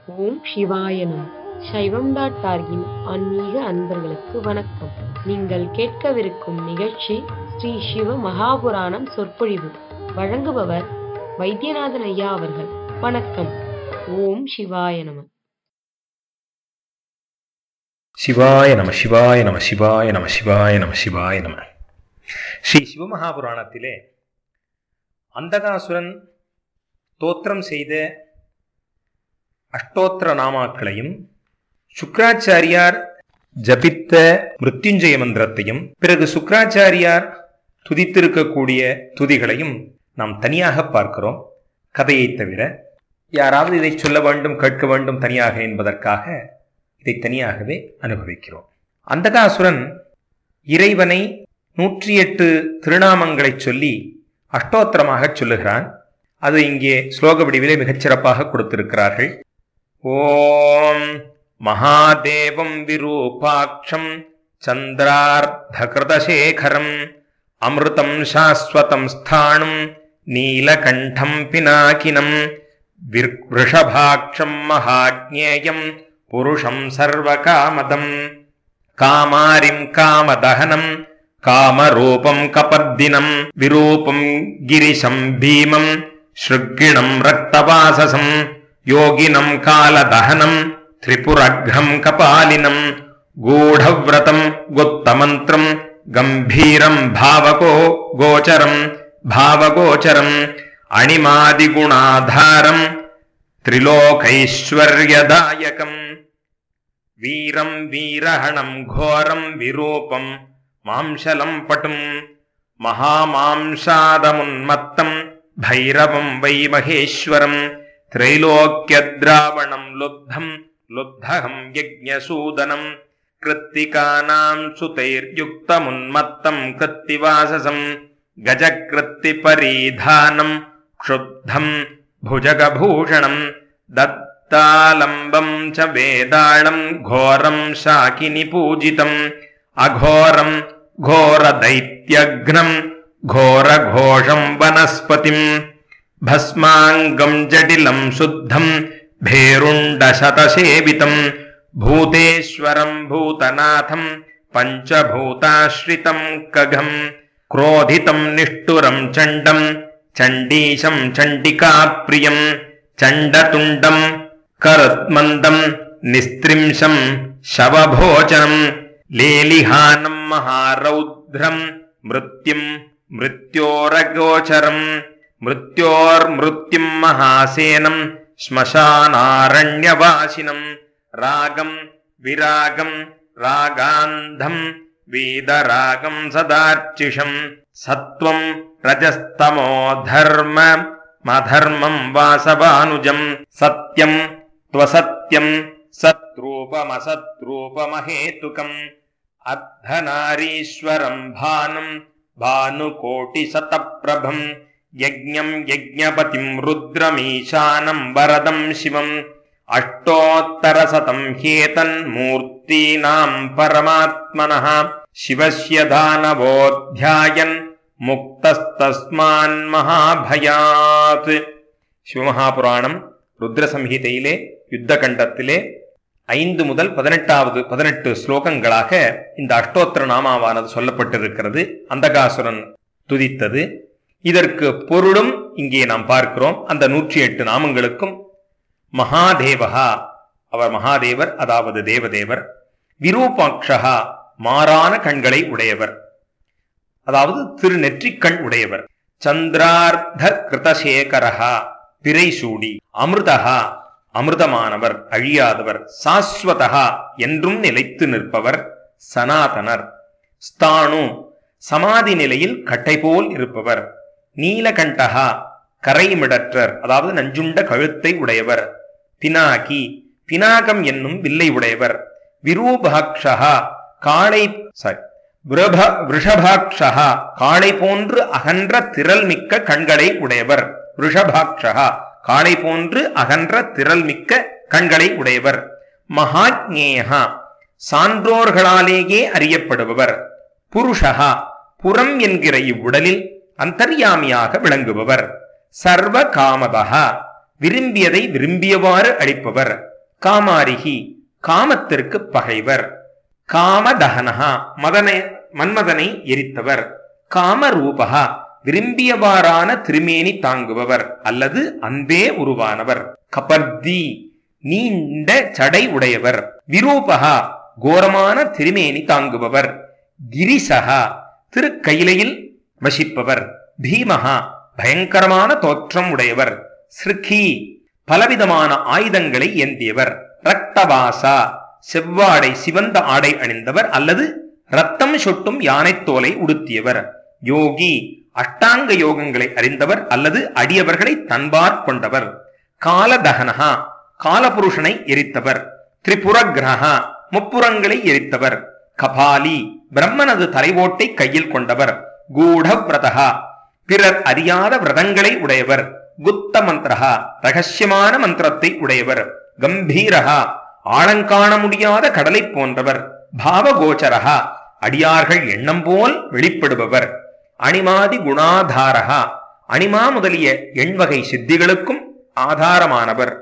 ஓம் சிவாய நம. சைவம்.org-இன் ஆன்மீக அன்பர்களுக்கு வணக்கம். நீங்கள் கேட்கவிருக்கும் நிகழ்ச்சி ஸ்ரீ சிவ மகாபுராணம் சொற்பொழிவு. வழங்குபவர் வைத்தியநாதன் ஐயா அவர்கள். வணக்கம். ஓம் சிவாய நம. சிவாய நம சிவாய நம சிவாய நம சிவாய நம சிவாய நம. ஸ்ரீ சிவமகாபுராணத்திலே அந்தகாசுரன் தோத்திரம் செய்த அஷ்டோத்திர நாமாக்களையும் சுக்ராச்சாரியார் ஜபித்த மிருத்யுஞ்சய மந்திரத்தையும் பிறகு சுக்ராச்சாரியார் துதித்திருக்கக்கூடிய துதிகளையும் நாம் தனியாக பார்க்கிறோம். கதையை தவிர யாராவது இதை சொல்ல வேண்டும் கேட்க வேண்டும் தனியாக என்பதற்காக இதை தனியாகவே அனுபவிக்கிறோம். அந்தகாசுரன் இறைவனை 108 திருநாமங்களை சொல்லி அஷ்டோத்திரமாக சொல்லுகிறான். அது இங்கே ஸ்லோக வடிவிலே மிகச்சிறப்பாக கொடுத்திருக்கிறார்கள். ஓம் மகாதேவம் விரூபாட்சம் சந்திரார்த்தகிருதசேகரம் அமிர்தம் சாஸ்வதம் ஸ்தானம் நீலகண்டம் பினாகினம் விருஷபாட்சம் மகாஜ்ஞேயம் புருஷம் சர்வகாமதம் காமாரிம் காமதஹனம் காமரூபம் கபர்தினம் விரூபம் கிரிசம் பீமம் ஸ்ருக்கிணம் ரக்தவாசசம் யோகினம் காலதஹனம் திரிபுரக்ரம் கபாலினம் கூடவ்ரதம் குப்தமந்திரம் கம்பீரம் பாவகோச்சரம் அணிமாதிகுணாதாரம் திரிலோகைஸ்வர்யதாயகம் வீரம் வீரஹணம் கோரம் விரூபம் மாம்சலம் பட்டும் மகாமாம்சாதமுன்மத்தம் பைரவம் வை மகேஸ்வரம் திரைலோக்கியத்ராவணம் லுப்தகம் யஜ்ஞசூதனம் கிருத்திகானாம் சுதைர்யுக்தமுன்மத்தம் கிருத்திவாசசம் கஜகிருத்தி பரீதானம் க்ஷுப்தம் புஜகபூஷணம் தத்தாலம்பம் ச வேதாளம் கோரம் சாகினி பூஜிதம் அகோரம் घोरदैत्यघ्नं घोरघोषं वनस्पतिं भस्माङ्गं जटिलं शुद्धं भेरुण्डशतसेवितं भूतेश्वरं भूतनाथं पञ्चभूताश्रितं कघं क्रोधितं निष्ठुरं चण्डं चण्डीशं चण्डिकाप्रियं चण्डतुण्डं करुत्मन्दं निस्त्रिंशं शवभोजनं लेलिहानं महारौद्रं मृत्युं मृत्योरगोचरं मृत्योर्मृत्युं महासेनं श्मशानारण्यवासिनं रागं विरागं रागान्धं वेदरागं सदार्चिषं सत्वं रजस्तमो धर्ममधर्मं वासवानुजं सत्यं त्वसत्यं सत्रूपमसत्रूपमहेतुकम् अर्धनारीश्वरं भानं भानुकोटिशतप्रभं यज्ञं यज्ञपतिं रुद्रमीशानं वरदं शिवम् अष्टोत्तरशतं ह्येतन्मूर्तीनां परमात्मनः शिवस्य दानवोऽध्यायन् मुक्तस्तस्मान्महाभयात्. சிவமகாபுராணம் ருத்ர சம்ஹிதையிலே யுத்த கண்டத்திலே 5 முதல் 18 ஸ்லோகங்களாக இந்த அஷ்டோத்திர நாமாவானது சொல்லப்பட்டிருக்கிறது. அந்தகாசுரன் துதித்தது. இதற்கு பொருளும் இங்கே நாம் பார்க்கிறோம். அந்த 108 நாமங்களுக்கும் மகாதேவஹா, அவர் மகாதேவர், அதாவது தேவதேவர். விரூபாக்ஷா, மாறான கண்களை உடையவர், அதாவது திருநெற்றிக்கண் உடையவர். சந்திரார்த்த கிருதசேகரஹா, பிறை சூடி. அமிர்தஹா, அமிர்தமானவர், அழியாதவர். சாஸ்வதஹா, என்றும் நிலைத்து நிற்பவர். சனாதனர். ஸ்தானு, சமாதி நிலையில் கட்டை போல் இருப்பவர். நீலகண்டஹா, கரைமிடற்றர், அதாவது நஞ்சுண்ட கழுத்தை உடையவர். பினாகி, பினாகம் என்னும் வில்லை உடையவர். விரூபாக்ஷா, காளை விருஷபாக்ஷா, காளை போன்று அகன்ற திரள் மிக்க கண்களை உடையவர். விருஷபாக்ஷா, காளை போன்று அகன்ற திரள் மிக்க கண்களை உடையவர். மகாஜ்ஞேயா, சான்றோர்களாலேயே அறியப்படுபவர். புருஷா, புறம் என்கிற இவ்வுடலில் அந்தர்யாமியாக விளங்குபவர். சர்வ காமதா, விரும்பியதை விரும்பியவாறு அளிப்பவர். காமாரிகி காமத்திற்கு பகைவர். காமதகனஹா மன்மதனை எரித்தவர். காமரூபகா விரும்பியவாறான திருமேனி தாங்குபவர் அல்லது அன்பே உருவானவர். கபர்தி நீண்ட சடை உடையவர். விரூபகா கோரமான திருமேனி தாங்குபவர். கிரிசகா திருக்கையிலையில் வசிப்பவர். பீமஹா பயங்கரமான தோற்றம் உடையவர். ஸ்ருகி பலவிதமான ஆயுதங்களை ஏந்தியவர். ரக்தவாசா செவ்வாடை சிவந்த ஆடை அணிந்தவர் அல்லது ரத்தம் சொட்டும் யானை தோலை உடுத்தியவர். யோகி அஷ்டாங்க யோகங்களை அறிந்தவர் அல்லது அடியவர்களை தன்பார் கொண்டவர். காலதகனஹா காலபுருஷனை எரித்தவர். திரிபுரகிரஹா முப்புறங்களை எரித்தவர். கபாலி பிரம்மனது தலைவோட்டை கையில் கொண்டவர். கூடவிரதா பிறர் அறியாத விரதங்களை உடையவர். குப்த மந்திரஹா ரகசியமான மந்திரத்தை உடையவர். கம்பீரஹா ஆழங்காண முடியாத கடலை போன்றவர். பாவகோச்சரஹா அடியார்கள் எண்ணம் போல் வெளிப்படுபவர். அணிமாதி குணாதாரஹா அணிமா முதலிய எண்வகை சித்திகளுக்கும் ஆதாரமானவர்.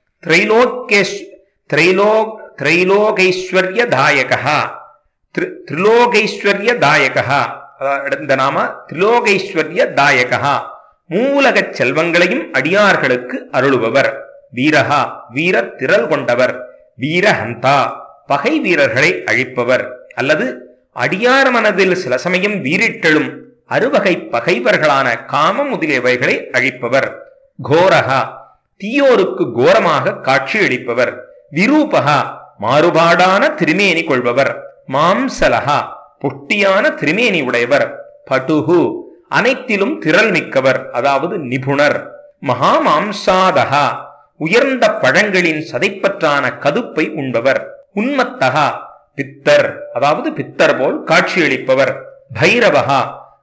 திரைலோகைஸ்வர்யதாயகா திரிலோகைஸ்வர்யதாயகா இந்த நாம திரிலோகைஸ்வர்யதாயகா மூலக செல்வங்களையும் அடியார்களுக்கு அருளுபவர். வீரஹா வீர திரள் கொண்டவர். வீரஹந்தா பகை வீரர்களை அழிப்பவர் அல்லது அடியார் மனதில் சில சமயம் வீரிட்டெழும் அறுவகை பகைவர்களான காமம் முதலியவைகளை அழிப்பவர். கோரஹா தீயோருக்கு கோரமாக காட்சியளிப்பவர். விரூபகா மாறுபாடான திருமேனி கொள்பவர். மாம்சலஹா பொட்டியான திருமேனி உடையவர். படுகு அனைத்திலும் திரள் மிக்கவர் அதாவது நிபுணர். மகாமாம்சாதகா உயர்ந்த பழங்களின் சதைப்பற்றான கதுப்பை உண்பவர். உன்மத்தகா பித்தர் அதாவது பித்தர் போல் காட்சியளிப்பவர். பைரவகா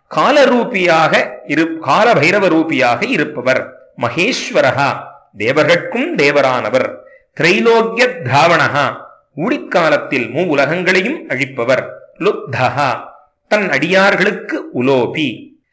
கால பைரவ ரூபியாக இருப்பவர். மகேஸ்வரகா தேவர்கட்கும் தேவரானவர். திரைலோக்கிய திராவணகா ஊழிக்காலத்தில் உலகங்களையும் அழிப்பவர். லுப்தகா தன் அடியார்களுக்கு உலோபி.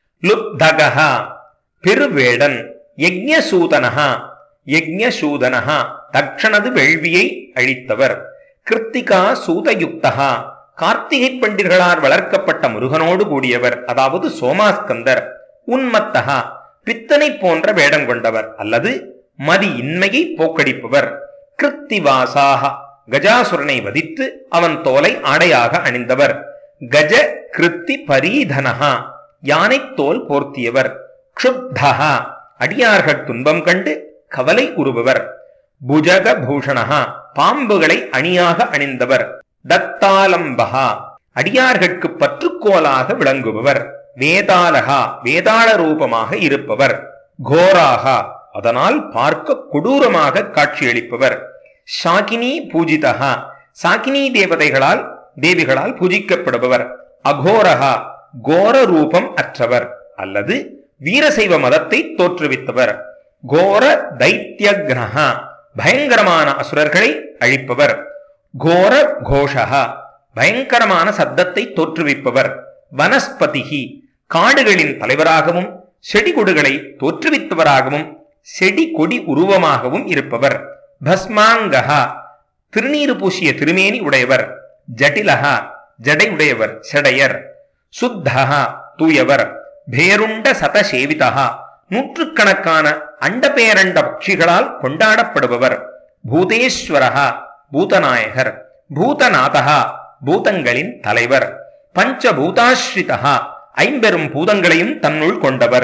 லுப்தகா பெருவேடன். யஜ்ஞசூதனஹா யஜ்ஞசூதனஹா தக்ஷணது வேள்வியை அழித்தவர். கிருத்திகா சூதயுக்தகா கார்த்திகை பண்டிர்களால் வளர்க்கப்பட்ட முருகனோடு கூடியவர் அதாவது சோமாஸ்கந்தர். உன்மத்தகா பித்தனை போன்ற வேடம் கொண்டவர் அல்லது மதி இன்மையை போக்கடிப்பவர். கிருத்திவாசாக கஜாசுரனை வதித்து அவன் தோலை ஆடையாக அணிந்தவர். கஜ கிருத்தி பரீதனஹா யானை தோல் போர்த்தியவர். க்ஷுப்தஹா அடியார்கள் துன்பம் கண்டு கவலை உருபவர். புஜக பூஷணஹா பாம்புகளை அணியாக அணிந்தவர். தத்தாலம்பகா அடியார்கட்கு பற்றுக்கோலாக விளங்குபவர். வேதாளகா வேதாள ரூபமாக இருப்பவர். கோராகா அதனால் பார்க்க கொடூரமாக காட்சியளிப்பவர். சாகினி பூஜிதகா சாகினி தேவிகளால் பூஜிக்கப்படுபவர். அகோரகா கோர ரூபம் அற்றவர் அல்லது வீரசைவ மதத்தை தோற்றுவித்தவர். கோர தைத்யக்னஹா பயங்கரமான அசுரர்களை அழிப்பவர். கோர கோஷகா பயங்கரமான சத்தத்தை தோற்றுவிப்பவர். வனஸ்பதிகி காடுகளின் தலைவராகவும் செடி கொடிகளை தோற்றுவித்தவராகவும் செடி கொடி உருவமாகவும் இருப்பவர். பஸ்மாங்கஹா திருநீறு பூசிய திருமேனி உடையவர். ஜட்டிலஹா ஜடை உடையவர் செடையர். சுத்தஹா தூயவர். பேருண்ட சதசேவிதஹா நூற்றுக்கணக்கான அண்டபேரண்ட பட்சிகளால் கொண்டாடப்படுபவர். பூதேஸ்வரஹா பூதநாயகர். பூதநாதஹா பூதங்களின் தலைவர். பஞ்சபூதாஸ்ரிதஹா ஐம்பெரும் பூதங்களையும் தன்னுள் கொண்டவர்.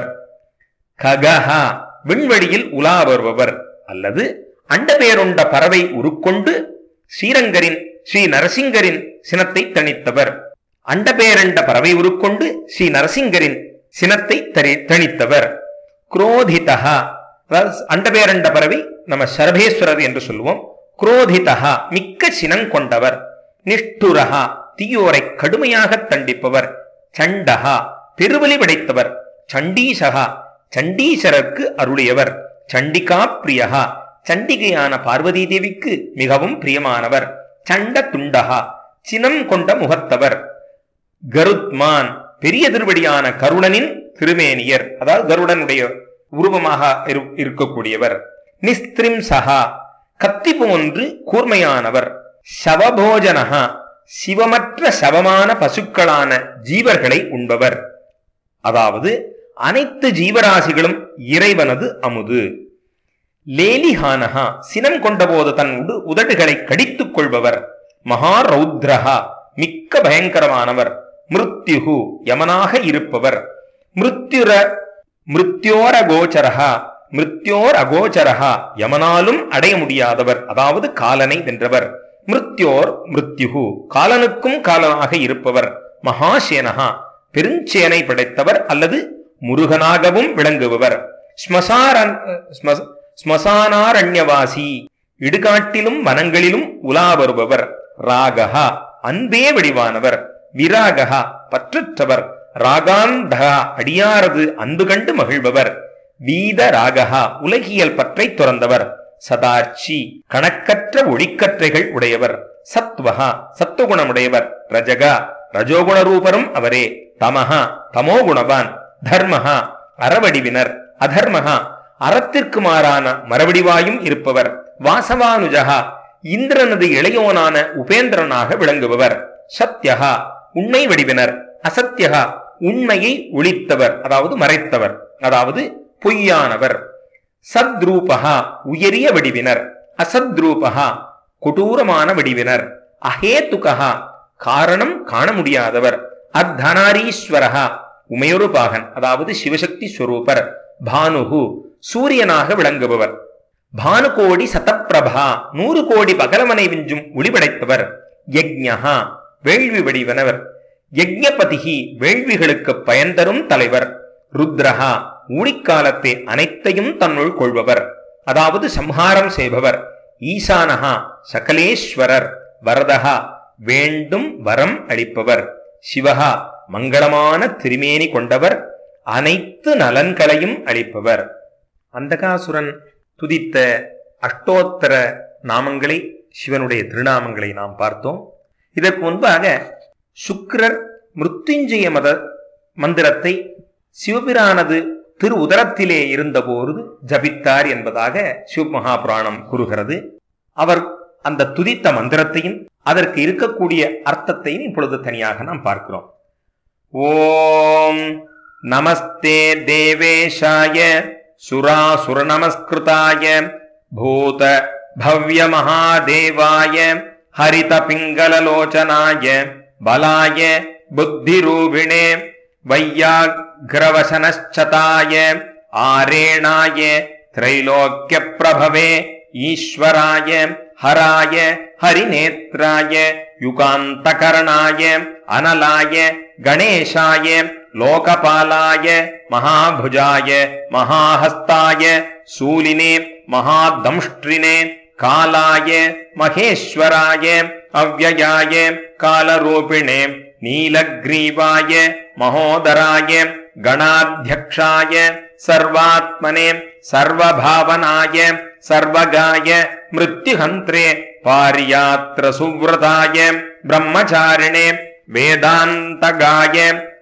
ககஹா விண்வெளியில் உலா வருபவர் அல்லது அண்டபேருண்ட பறவை உருக்கொண்டு ஸ்ரீ நரசிங்கரின் சினத்தை தணித்தவர். அண்டபேரண்ட பறவை உருக்கொண்டு ஸ்ரீ நரசிங்கரின் சினத்தை தணித்தவர். குரோதிதஹா அண்டபேரண்ட பறவை நம்ம சரபேஸ்வரர் என்று சொல்லுவோம். குரோதிதஹா மிக்க சினம் கொண்டவர். நிஷ்டுரஹா தீயோரை கடுமையாக தண்டிப்பவர். சண்டஹா பெருவலி படைத்தவர். சண்டீசகா சண்டீசருக்கு அருளியவர். சண்டிகா பிரியகா சண்டிகையான பார்வதி தேவிக்கு மிகவும் பிரியமானவர். சண்ட துண்டகா சினம் கொண்ட முகத்தவர். கருத்மான் பெரிய திருவடியான கருடனின் திருமேனியர் அதாவது கருடனுடைய உருவமாக இருக்கக்கூடியவர். நிஸ்திரிம்சகா கத்தி போன்று கூர்மையானவர். சவபோஜனஹா, சிவமற்ற சவமான பசுக்களான ஜீவர்களை உண்பவர். அதாவது அனைத்து ஜீவராசிகளும் இறைவனது அமுது. லேலிஹானஹா, சினம் கொண்டபோது தன் உதடுகளை கடித்துக் கொள்பவர். மகாரௌத்ரஹா, மிக்க பயங்கரமானவர். மிருத்யுஹு, யமனாக இருப்பவர். மிருத்யோரகோச்சரஹா, மிருத்யோர் அகோச்சரஹா, யமனாலும் அடைய முடியாதவர், அதாவது காலனை வென்றவர். மிருத்யுஹு, காலனுக்கும் காலனாக இருப்பவர். மகாசேனஹா, பெருஞ்சேனை படைத்தவர் அல்லது முருகனாகவும் விளங்குபவர். ஸ்மசானாரண்யவாசி, இடுகாட்டிலும் வனங்களிலும் உலா வருபவர். ராகஹா, அன்பே வடிவானவர். விராகஹா, பற்றற்றவர். ராகாந்தகா, அடியாரது அன்பு கண்டு மகிழ்பவர். வீத ராகஹா, உலகியல் பற்றை துறந்தவர். சதார்ச்சி, கணக்கற்ற ஒளிக்கற்றைகள் உடையவர். சத்வஹா, சத்துவகுணமுடையவர். ரஜகா, ரஜோகுண ரூபரும் அவரே. தமஹா, தமோகுணவான். தர்மஹா, அறவடிவினர். அதர்மஹா, அறத்திற்கு மாறான மறுவடிவாயும் இருப்பவர். வாசவானுஜகா, இந்திரனது இளையோனான உபேந்திரனாக விளங்குபவர். சத்யஹா, உண்மை வடிவினர். அசத்யகா, உண்மையை ஒளித்தவர், அதாவது மறைத்தவர், அதாவது பொய்யானவர். சத்ரூபகா, உயரிய வடிவினர். அசத்ரூபகா, கொடூரமான வடிவினர். அஹேதுகா, காரணம் காண முடியாதவர். அர்த்தநாரீஸ்வரகா, உமையொரு பாகன், அதாவது சிவசக்தி ஸ்வரூபர். பானுகு, சூரியனாக விளங்குபவர். பானுகோடி சதப்பிரபா, 100 கோடி பகலவனை விஞ்சும் ஒளிபடைத்தவர். யஜ்ஞஹா, வேள்வி வடிவனவர். யஜ்ஞபதிகி, வேள்விகளுக்கு பயன் தரும் தலைவர். ருத்ரஹா, ஊழிக்காலத்தை அனைத்தையும் தன்னுள் கொள்பவர், அதாவது சம்ஹாரம் செய்பவர். ஈசானஹா, சகலேஸ்வரர். வரதஹா, வேண்டும் வரம் அளிப்பவர். சிவஹா, மங்களமான திருமேனி கொண்டவர், அனைத்து நலன்களையும் அளிப்பவர். அந்தகாசுரன் துதித்த அஷ்டோத்தர நாமங்களை, சிவனுடைய திருநாமங்களை நாம் பார்த்தோம். இதற்கு முன்பாக சுக்கிரர் மிருத்யுஞ்சய மந்திரத்தை சிவபிரானது திரு உதரத்திலே இருந்தபோது ஜபித்தார் என்பதாக சிவமகாபுராணம் கூறுகிறது. அவர் அந்த துதித்த மந்திரத்தையும் அதற்கு இருக்கக்கூடிய அர்த்தத்தையும் இப்பொழுது தனியாக நாம் பார்க்கிறோம். ஓம் நமஸ்தே தேவேஷாய சுராசுர நமஸ்கிருதாய பூத பவ்ய மகாதேவாய ஹரித பிங்களலோச்சனாய பலாய புத்திரூபிணே வையாக்ரவசனச்சதாய ஆரேணாய திரைலோக்கிய பிரபவே ஈஸ்வராய ஹராய ஹரிநேத்ராய யுகாந்தகரணாய அனலாய கணேசாய லோகபாலாய மகாபுஜாய மகாஹஸ்தாய சூலினே மகாதம்ஷ்ட்ரினே காலாய மகேஸ்வராய அவ்யயாய காலரூபிணே நீலக்ரீவாய மகோதராய கணாத்யக்ஷாய சர்வாத்மனே சர்வபாவனாய சர்வகாய மிருத்யுஹந்த்ரே பாரியாத்ர சுவ்ரதாய பிரம்மச்சாரிணே வேதாந்தகாய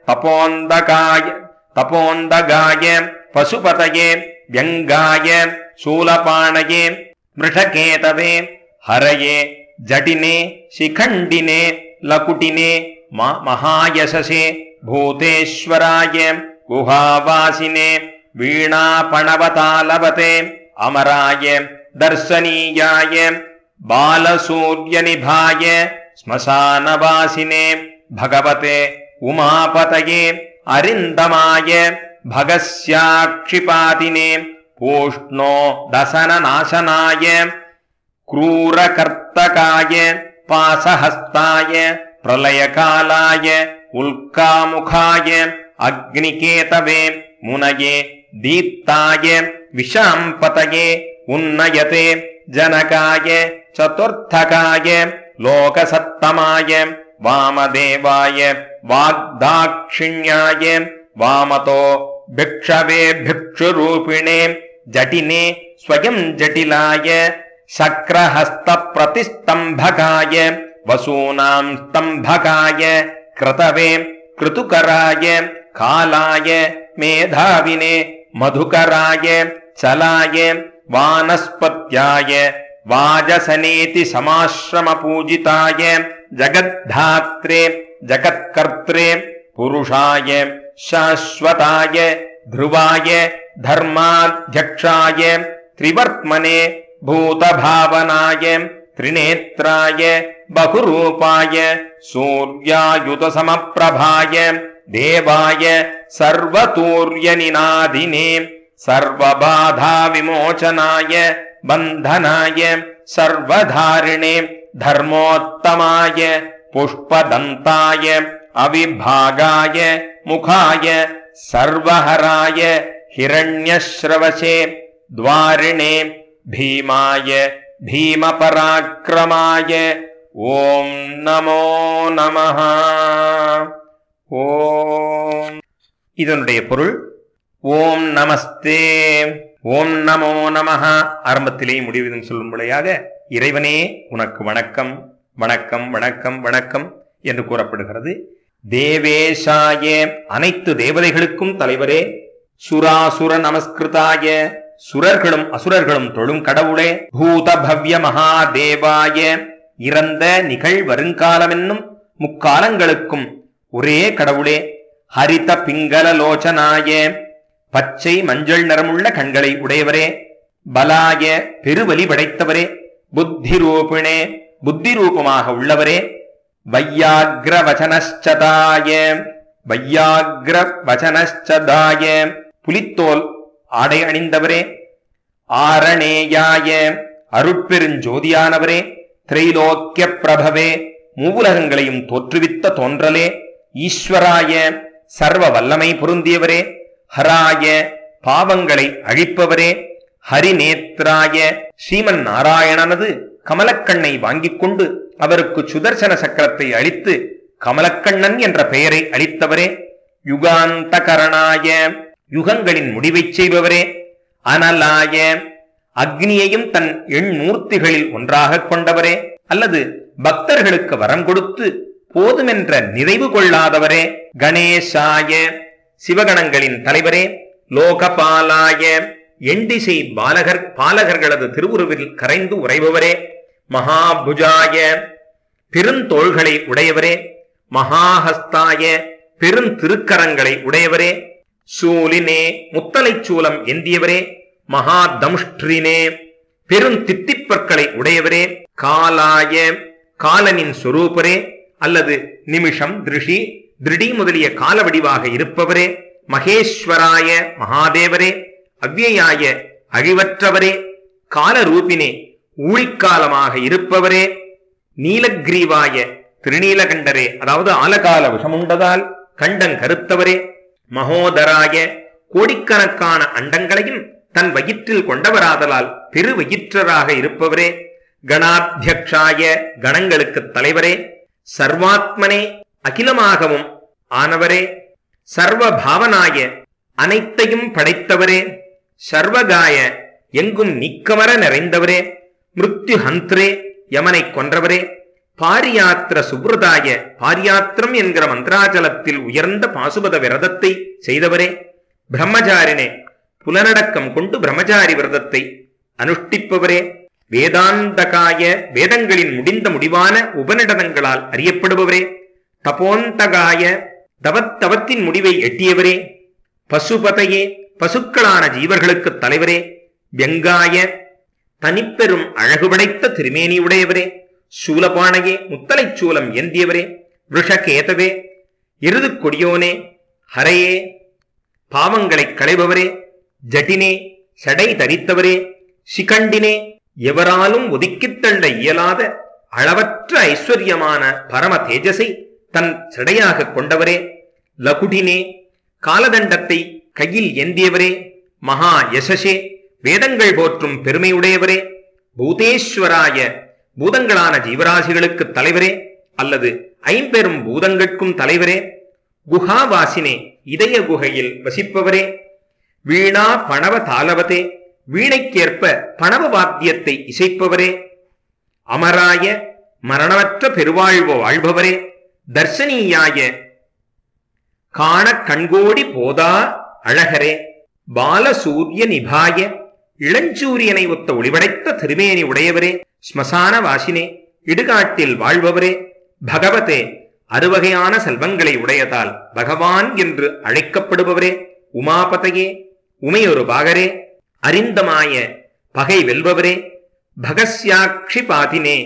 தபோந்தகாய பசுபதயே வியங்காய சூலபாணயே மிருஷகேதவே ஹரயே ஜடினே சிகண்டினே லகுட்டினே மகாயசசே பூதேஸ்வராய குஹாவாசினே வீணாபணவதாலவதே அமராய தர்சனீயாய பாலசூர்யநிபாய ஸ்மசானவாசினே பகவதே உமாபதயே அரிந்தமாய பகஸ்யாக்ஷிபாதினே பூஷ்ணோ தசனநாசனாய क्रूरकर्तकाय पासहस्ताय प्रलयकालाय उल्कामुखाय अग्निकेतवे मुनये दीप्ताय विशाम्पतये उन्नयते जनकाय चतुर्थकाय लोकसत्तमाय वामदेवाय वाग्दाक्षिण्याय वामतो भिक्षवे भिक्षुरूपिणे जटिने स्वयं जटिलाय शक्रहस्त प्रतिस्तंभकाय वसूनां स्तंभकाय क्रतवे कृतुकराय कालाय मेधाविने मधुकराय चलाय वानस्पत्याय வாஜசனேதி சமாஸ்ரம பூஜிதாய ஜகத்தாத்ரே ஜகத்கர்த்ரே புருஷாய சாஸ்வதாய த்ருவாய தர்மாத்யக்ஷாய த்ரிவர்த்மனே பூதபாவனாய த்ரிநேத்ராய பகுரூபாய சூர்யாயுத சமப்பிரபாய தேவாய சர்வதூர்யநிநாதினே சர்வபாதா விமோசனாய பந்தனாய சர்வதாரிணே தர்மோத்தமாய புஷ்பதந்தாய அவிபாகாய முகாய சர்வஹராய ஹிரண்யஸ்ரவசே துவாரிணே பீமாய பீமபராக்கிரமாய ஓம் நமோ நமஹ. ஓம். இதனுடைய பொருள் ஓம் நமஸ்தே, ஓம் நமோ நமஹ. ஆரம்பத்திலே முடிவுடன் சொல்லும்படியாக இறைவனே உனக்கு வணக்கம் வணக்கம் வணக்கம் வணக்கம் என்று கூறப்படுகிறது. தேவேஷாய அனைத்து தேவதைகளுக்கும் தலைவரே, சுராசுர நமஸ்கிருதாய சுரர்களும் அசுரர்களும் தொழும் கடவுளே, பூத பவ்ய மகாதேவாய இறந்த நிகழ் வருங்காலமென்னும் முக்காலங்களுக்கும் ஒரே கடவுளே, ஹரித பிங்கல லோச்சனாய பச்சை மஞ்சள் நிறமுள்ள கண்களை உடையவரே, பலாய பெருவலி படைத்தவரே, புத்தி ரூபிணே புத்தி ரூபமாக உள்ளவரே, வையாக்ர வசனச்சதாய வையாக்ர வசனச்சதாய புலித்தோல் ஆடை அணிந்தவரே, ஆரணேயாய அருட்பெருஞ்சோதியானவரே, திரைலோக்கிய பிரபவே மூவுலகங்களையும் தோற்றுவித்த தோன்றலே, ஈஸ்வராய சர்வ வல்லமை பொருந்தியவரே, ஹராய பாவங்களை அழிப்பவரே, ஹரிநேத்ராய ஸ்ரீமன் நாராயணனது கமலக்கண்ணை வாங்கிக் கொண்டு அவருக்கு சுதர்சன சக்கரத்தை அளித்து கமலக்கண்ணன் என்ற பெயரை அளித்தவரே, யுகாந்தகரணாய யுகங்களின் முடிவைச் செய்பவரே, அனலாய அக்னியையும் தன் எண்மூர்த்திகளில் ஒன்றாக கொண்டவரே, அல்லது பக்தர்களுக்கு வரம் கொடுத்து போதுமென்ற நிறைவு கொள்ளாதவரே, கணேசாய சிவகணங்களின் தலைவரே, லோகபாலாய எண்டிசை பாலகர்களது திருவுருவில் கரைந்து உறைபவரே, மகாபுஜாய பெருந்தோள்களை உடையவரே, மகாஹஸ்தாய பெருந்திருக்கரங்களை உடையவரே, சூலினே முத்தலைச் சூலம் ஏந்தியவரே, மகாதம்ஷ்டிரினே பெருந்தித்திப்பற்களை உடையவரே, காலாய காலனின் சொரூபரே, அல்லது நிமிஷம் திருஷி திருடி முதலிய கால வடிவாக இருப்பவரே, மகேஸ்வராய மகாதேவரே, அவ்யயாய அழிவற்றவரே, காலரூபினே ஊழிக்காலமாக இருப்பவரே, நீலக்ரீவாய திருநீலகண்டரே, அதாவது ஆலகால விஷமுண்டதால் கண்டன் கருத்தவரே, மகோதராய கோடிக்கணக்கான அண்டங்களையும் தன் வயிற்றில் கொண்டவராதலால் பெரு வயிற்றராக இருப்பவரே, கணாத்தியக்ஷாய கணங்களுக்கு தலைவரே, சர்வாத்மனே அகிலமாகவும் ஆனவரே, சர்வ பாவனாய அனைத்தையும் படைத்தவரே, சர்வகாய எங்கும் நீக்கமர நிறைந்தவரே, மிருத்யு ஹந்திரே யமனை கொன்றவரே, பாரியாத்திர சுப்ரதாய பாரியாத்திரம் என்கிற மந்திராச்சலத்தில் உயர்ந்த பாசுபத விரதத்தை செய்தவரே, பிரம்மச்சாரினே புலனடக்கம் கொண்டு பிரம்மச்சாரி விரதத்தை அனுஷ்டிப்பவரே, வேதாந்தகாய வேதங்களின் முடிந்த முடிவான உபநிடதங்களால் அறியப்படுபவரே, தபோந்தகாய தவத்தின் முடிவை எட்டியவரே, பசுபதையே பசுக்களான ஜீவர்களுக்கு தலைவரே, வெங்காய தனிப்பெரும் அழகு படைத்த திருமேனி உடையவரே, சூலபானையே முத்தலைச் சூலம் ஏந்தியவரே, விஷகேதவே எருது கொடியோனே, ஹரையே பாவங்களை களைபவரே, ஜட்டினே சடை தரித்தவரே, சிகண்டினே எவராலும் ஒதுக்கித் தள்ள இயலாத அளவற்ற ஐஸ்வர்யமான பரம தேஜஸை தன் சடையாக கொண்டவரே, லகுடினே காலதண்டத்தை கையில் ஏந்தியவரே, மகா யசசே வேதங்கள் போற்றும் பெருமையுடையவரே, பூதேஸ்வராய பூதங்களான ஜீவராசிகளுக்கு தலைவரே, அல்லது ஐம்பெரும் பூதங்களுக்கும் தலைவரே, குஹாவாசினே இதய குகையில் வசிப்பவரே, வீணா பணவ தாளவதே வீணைக்கேற்ப பணவ வாத்தியத்தை இசைப்பவரே, அமராய மரணமற்ற பெருவாழ்வு வாழ்பவரே, தர்சனீயாய காண கண்கோடி போதா அழகரே, பாலசூரிய நிபாய இளஞ்சூரியனை ஒத்த ஒளிவடைத்த திருமேனி உடையவரே, ஸ்மசான வாசினே, இடுகாட்டில் வாழ்பவரே, பகவதே, அறுவகையான செல்வங்களை உடையதால் பகவான் என்று அழைக்கப்படுபவரே, உமாபதையே, உமையொரு பாகரே, அரிந்தமாய பகை வெல்பவரே, பகஸ்யாட்சி பாதினே,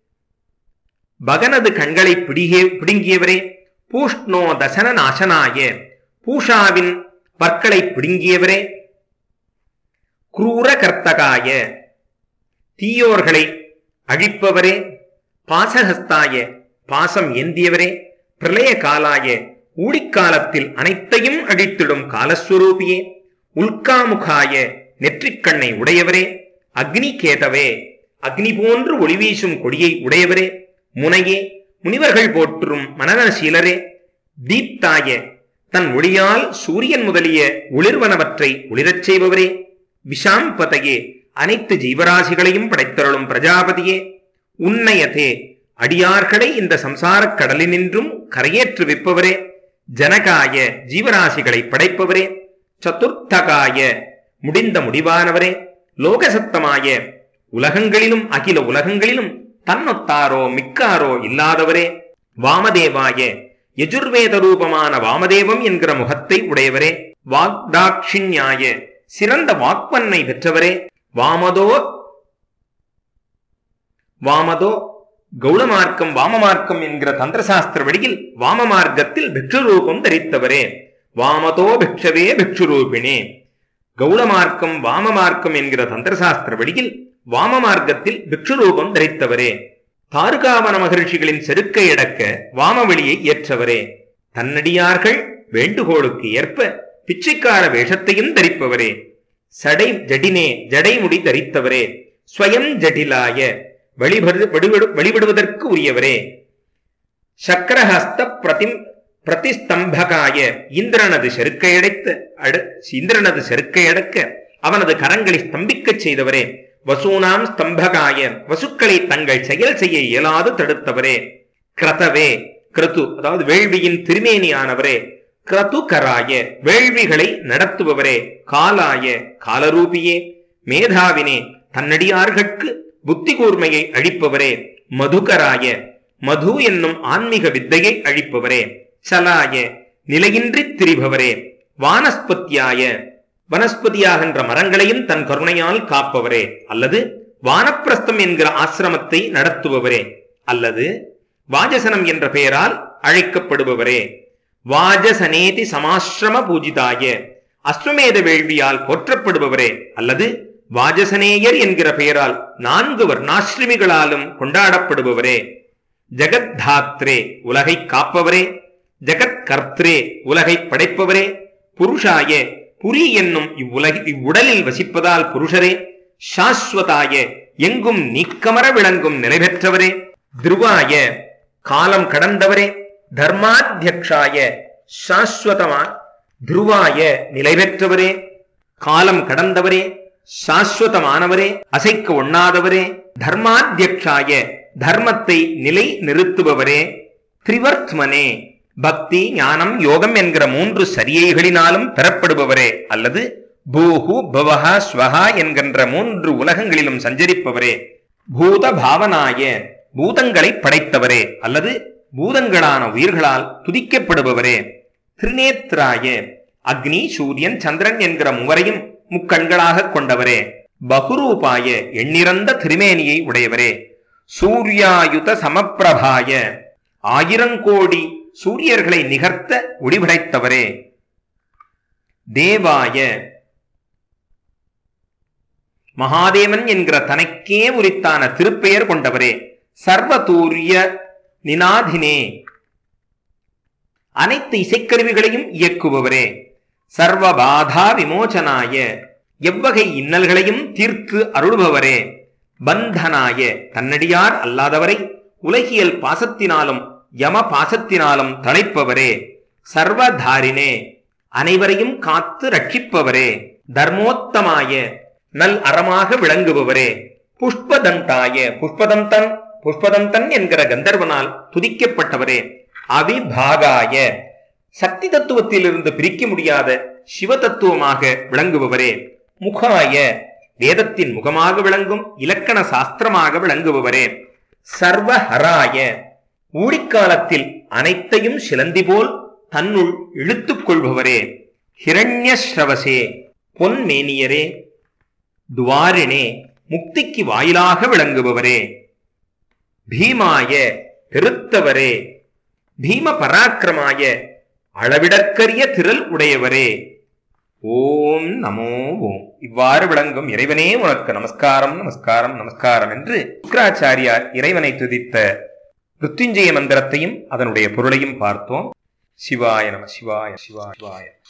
பகனது கண்களை பிடுங்கியவரே, பூஷ்ணோ தசன நாசனாய, பூஷாவின் பற்களை பிடுங்கியவரே, குரூர கர்த்தகாய, தீயோர்களை அழிப்பவரே, பாசஹஸ்தாய, பாசம் ஏந்தியவரே, பிரளய காலாய, ஊழிக்காலத்தில் அனைத்தையும் அழித்திடும் காலஸ்வரூபியே, உல்காமுகாய, நெற்றிக்கண்ணை உடையவரே, அக்னி கேதவே, அக்னி போன்று ஒளி வீசும் கொடியை உடையவரே, முனையே, முனிவர்கள் போற்றும் மனநசீலரே, தீப்தாய, தன் ஒளியால் சூரியன் முதலிய ஒளிர்வனவற்றை ஒளிரச் செய்பவரே, விஷாம்பதையே, அனைத்து ஜீவராசிகளையும் படைத்தருளும் பிரஜாபதியே, உன்னயதே, அடியார்களை இந்த சம்சாரக் கடலினின்றும் கரையேற்று விப்பவரே, ஜனகாய, ஜீவராசிகளை படைப்பவரே, சதுர்த்தகாய, முடிந்த முடிவானவரே, லோகசத்தமாய, உலகங்களிலும் அகில உலகங்களிலும் தன்னொத்தாரோ மிக்காரோ இல்லாதவரே, வாமதேவாய, யஜுர்வேத ரூபமான வாமதேவம் என்கிற முகத்தை உடையவரே, வாக்தாட்சிண்யாய, சிறந்த வாக்பன்னை பெற்றவரே, வாமதோ கௌளமார்க்கம் வாமமார்க்கம் என்கிற தந்திரசாஸ்திர வழியில் வாமமார்க்கத்தில் பிக்ஷு ரூபம் தரித்தவரே, வாமதோ பிக்ஷவே பிக்ஷுரூபிணே, கௌளமார்க்கம் வாமமார்க்கம் என்கிற தந்திரசாஸ்திர வழியில் வாமமார்க்கத்தில் பிக்ஷு ரூபம் தரித்தவரே, தாருகாவன மகர்ஷிகளின் செருக்கை அடக்க வாமவெளியை ஏற்றவரே, தன்னடியார்கள் வேண்டுகோளுக்கு ஏற்ப பிச்சைக்கார வேஷத்தையும் தரிப்பவரே, ஜடைமுடி தரித்தவரே, ஸ்வயம் ஜடிலாய, வழிபடுவதற்கு உரியவரே, சக்கரஹஸ்த பிரதிஸ்தம்பகாய, இந்திரனது செருக்கை அடக்க அவனது கரங்களை ஸ்தம்பிக்கச் செய்தவரே, வசூனாம் ஸ்தம்பகாய, வசுக்களை தங்கள் செயல் செய்ய இயலாது தடுத்தவரே, கிரதவே, கிருது அதாவது வேள்வியின் திருமேனியானவரே, கிரதுகராய, வேள்விகளை நடத்துபவரே, காலாய, காலரூபியே, மேதாவினே, தன்னடியார்களுக்கு புத்தி கூர்மையை அழிப்பவரே, மதுகராய, மது என்னும் ஆன்மீக வித்தையை அழிப்பவரே, சலாய, நிலையின்றி திரிபவரே, வானஸ்பத்தியாய, வனஸ்பதியாகின்ற மரங்களையும் தன் கருணையால் காப்பவரே, அல்லது வானப்பிரஸ்தம் என்கிற ஆசிரமத்தை நடத்துபவரே, அல்லது வாஜசனம் என்ற பெயரால் அழைக்கப்படுபவரே, வாஜசனேதி சமாசிரம பூஜிதாய, அஸ்வமேத வேள்வியால் போற்றப்படுபவரே, அல்லது வாஜசனேயர் என்கிற பெயரால் 4 வர்ணாசிரமிகளாலும் கொண்டாடப்படுபவரே, ஜெகத்தாத்ரே, உலகை காப்பவரே, ஜெகத் கர்த்ரே, உலகை படைப்பவரே, புருஷாய, புரி என்னும் இவ்வுடலில் வசிப்பதால் புருஷரே, சாஸ்வதாய, எங்கும் நீக்கமர விளங்கும் நிலை பெற்றவரே, துருவாய, காலம் கடந்தவரே, தர்மாத்தியக்ஷாய, சாஸ்வதமா துருவாய, நிலை பெற்றவரே, காலம் கடந்தவரே, சாஸ்வதமானவரே, அசைக்க ஒண்ணாதவரே, தர்மாத்தியக்ஷாய, தர்மத்தை நிலை நிறுத்துபவரே, திரிவர்த்மனே, பக்தி ஞானம் யோகம் என்கிற 3 சரியைகளினாலும் பெறப்படுபவரே, அல்லது பூஹு பவஹ ஸ்வஹா என்கின்ற 3 உலகங்களிலும் சஞ்சரிப்பவரே, பூத பாவனாய, பூதங்களை படைத்தவரே, அல்லது பூதங்களான உயிர்களால் துதிக்கப்படுபவரே, திரிநேத்ராய, அக்னி சூரியன் சந்திரன் என்கிற 3 முக்கண்களாக கொண்டவரே, பகுரூபாய, எண்ணிறந்த திருமேனியை உடையவரே, சூர்யாயுத சமப்பிரபாய, 1000 கோடி சூரியர்களை நிகர்த்த ஒளிபடைத்தவரே, தேவாய, மகாதேவன் என்கிற தனக்கே உரித்தான திருப்பெயர் கொண்டவரே, சர்வதூரிய நினாதினே, அனைத்து இசைக்கருவிகளையும் இயக்குபவரே, சர்வபாதா விமோச்சனாய, எவ்வகை இன்னல்களையும் தீர்த்து அருள்பவரே, பந்தனாய, தன்னடியார் அல்லாதவரை உலகியல் பாசத்தினாலும் யம பாசத்தினாலும் தளைப்பவரே, சர்வதாரினே, அனைவரையும் காத்து ரட்சிப்பவரே, தர்மோத்தமாய, நல் அறமாக விளங்குபவரே, புஷ்பதந்தாய, புஷ்பதந்தன் என்கிற கந்தர்வனால் துதிக்கப்பட்டவரே, அவிபாகாய, சக்தி தத்துவத்திலிருந்து பிரிக்க முடியாத சிவ தத்துவமாக விளங்குபவரே, முகாய, வேதத்தின் முகமாக விளங்கும் இலக்கண சாஸ்திரமாக விளங்குபவரே. சர்வஹராய, ஊழிக்காலத்தில் அனைத்தையும் சிலந்தி போல் தன்னுள் இழுத்துக் கொள்பவரே. ஹிரண்யஸ்ரவசே, பொன்மேனியரே. துவாரிணே, முக்திக்கு வாயிலாக விளங்குபவரே. பீமாய, பெருத்தவரே. பீம பராக்கிரமாய, அளவிடற்கரிய திரள் உடையவரே. ஓம் நமோ ஓம். இவ்வாறு விளங்கும் இறைவனே உனக்கு நமஸ்காரம் நமஸ்காரம் நமஸ்காரம் என்று சுக்கிராச்சாரியார் இறைவனை துதித்த மிருத்யுஞ்சய மந்திரத்தையும் அதனுடைய பொருளையும் பார்த்தோம். சிவாய நம சிவாய சிவாய.